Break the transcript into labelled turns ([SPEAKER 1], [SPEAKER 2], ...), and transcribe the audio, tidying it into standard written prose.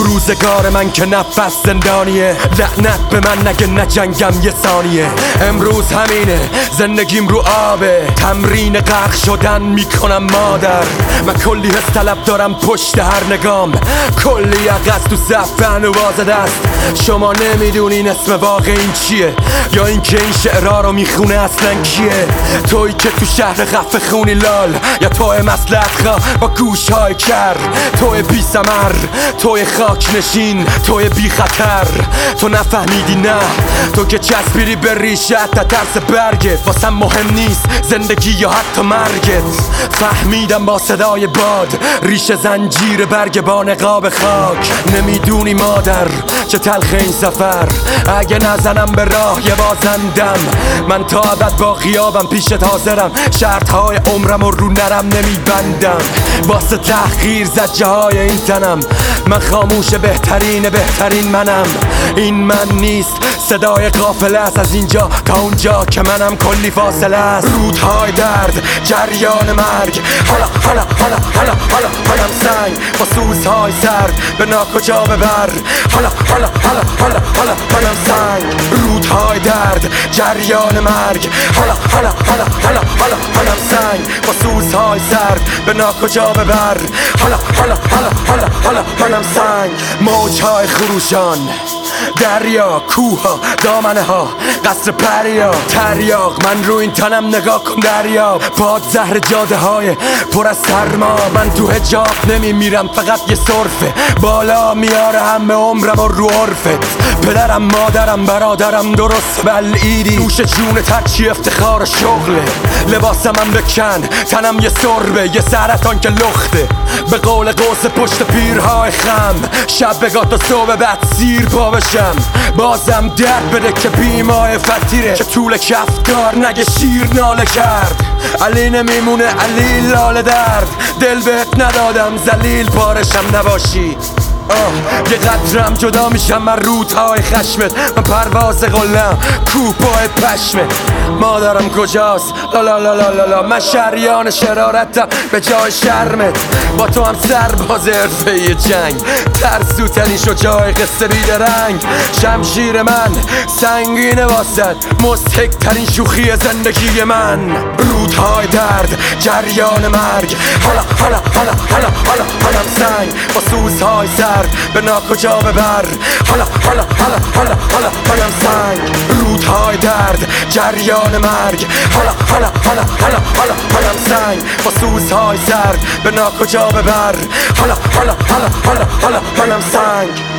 [SPEAKER 1] روزگار من که نفس زندانیه، لعنت به من نگه نجنگم یه ثانیه. امروز همینه زندگیم رو آبه، تمرین غرق شدن میکنم مادر. من کلی حس طلب دارم پشت هر نگام، کلی عقص تو صفحه و بازده است. شما نمیدونین اسم واقع این چیه، یا اینکه این شعرها رو میخونه اصلا کیه. توی که تو شهر خفه خونی لال، یا توی مصلحت خواه با گوشهای کر، توی بی ثمر، توی خاک نشین، توی بی خطر. تو نفهمیدی نه، تو که چسبیدی به ریشت تا ترس برگت. واسم مهم نیست زندگی یا حتی مرگت. فهمیدم با صدای باد ریشه زنجیر برگ با نقاب خاک. نمیدونی مادر چه تلخ این سفر، اگه نزنم به راه یه بازندم. من تا ابد با غیابم پیشت حاضرم، شرطهای عمرم رو نرم نمیبندم. واسه تحقیر زجه های این تنم، من خاموش بهترین منم. این من نیست، صدای قافله است از اینجا تا اونجا که منم کلی فاصله است. رودهای درد، جریان مرگ، حالم سنگ با سوزهای سرد به ناکجا ببر. حالم سنگ. رودهای درد، جریان مرگ، حالم سنگ با سوزهای سرد به ناکجا ببر. حالم سنگ. موجهای خروشان، دریا، کوها، دامنه ها، قصر پریا، تریاق. من رو این تنم نگاه کن دریا، باد زهر جاده های پر از سرما. من تو حجاب نمیمیرم، فقط یه صرفه بالا میاره همه عمرم و رو عرفت. پدرم، مادرم، برادرم درست بلعیدی، نوش جونت هرچی افتخار و شغله. لباسمم بکن، تنم یه سربه، یه سرطان که لخته. به قول قوس پشت پیرهای خم، شب بگاه تا صبح بعد سیر پا بشم. بازم درد بده که بیمای فتیره، که طول کفتار نگه شیر ناله کرد. علی نمیمونه علی لاله درد، دل بهت ندادم ذلیل پارشم نباشی. یه قدرم جدا میشم من رودهای خشمت. من پرواز قلم کوپای پشمت. مادرم کجاست؟ لا من شریان شرارتم به جای شرمت. با تو هم سرباز حرفه جنگ، ترسوتنی شجاع قصه بیدرنگ. شمشیر من سنگینه واسد، مضحک ترین شوخی زندگی من. رودهای درد، جریان مرگ، حالم سنگ با سوزهای سرد به ناکجا ببر. حالم سنگ. رودهای درد، جریان مرگ، حالم سنگ با سوزهای سرد به ناکجا ببر. حالم سنگ.